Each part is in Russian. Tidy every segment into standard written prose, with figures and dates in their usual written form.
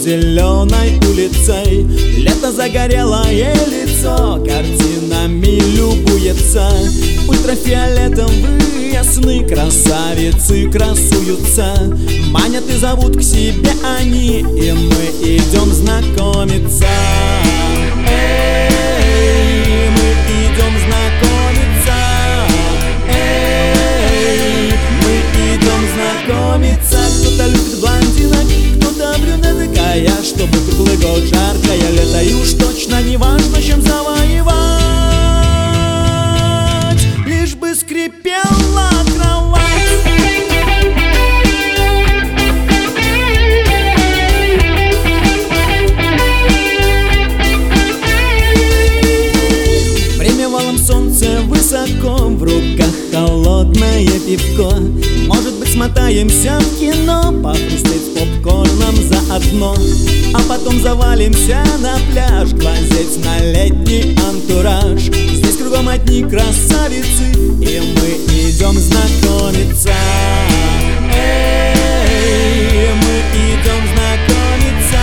зеленой улицей. Лето загорелое лицо картинами любуется. Ультрафиолетовые сны красавицы красуются. Манят и зовут к себе они, и мы идем знакомиться. Эй, мы идем знакомиться. Эй, мы идем знакомиться. Кто-то любит блондинок, кто-то брюнеток, а я, чтобы круглый год жаркое лето, и уж точно не важно, чем завоевать, лишь бы скрипела кровать. Солнце высоко, в руках холодное пивко. Может быть, смотаемся в кино, похрустеть с попкорном заодно, а потом завалимся на пляж, глазеть на летний антураж. Здесь кругом одни красавицы, и мы идем знакомиться. Эй, мы идем знакомиться.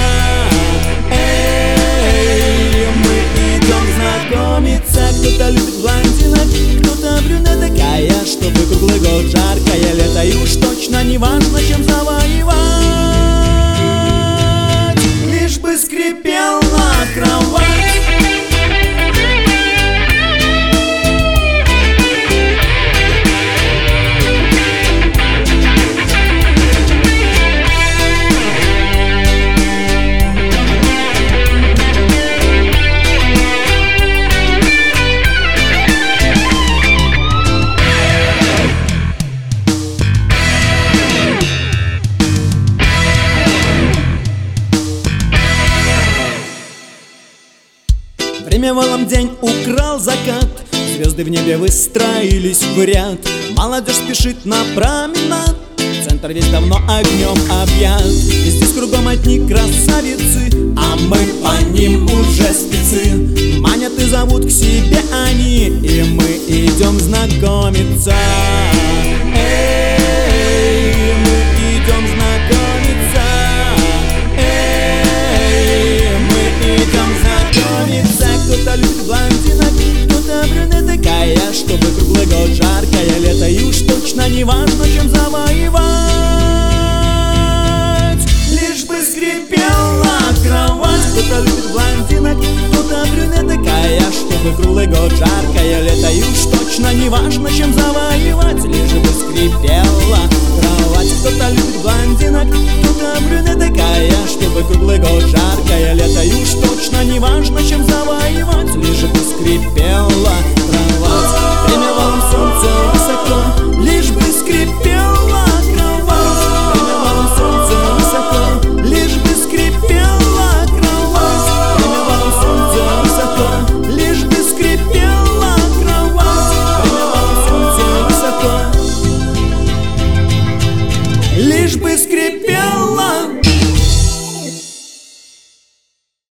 Эй, мы идем знакомиться. Кто-то любит блондинок, кто-то брюнеток, а я, чтобы круглый год жаркое лето, и уж точно не важно, чем завоевать, лишь бы скрипела кровать. Время валом день украл закат, звезды в небе выстроились в ряд. Молодежь спешит на променад, центр весь давно огнем объят. И здесь кругом одни красавицы, а мы по ним уже спецы. Манят и зовут к себе они, и мы идем знакомиться. Эй, мы идем знакомиться. Эй, мы идем знакомиться. Кто-то любит блондинок, кто-то брюнеток, а я, чтобы круглый год жаркое лето, и уж точно не важно, чем завоевать, лишь бы скрипела кровать. Кто-то любит блондинок, кто-то брюнеток, а я, чтобы круглый год жаркое лето, и уж точно не важно, чем завоевать, лишь бы скрипела кровать. Кто-то любит блондинок, кто-то брюнеток, а я, чтобы круглый год жаркое лето, и уж точно не важно, чем завоевать, лишь бы скрипела кровать. Время волн, солнце высоко, лишь бы скрипела кровать. Время волн, солнце высоко, лишь бы скрипела кровать. Время волн, солнце высоко, лишь бы скрипела кровать. Время волн, солнце высоко, лишь бы скрипела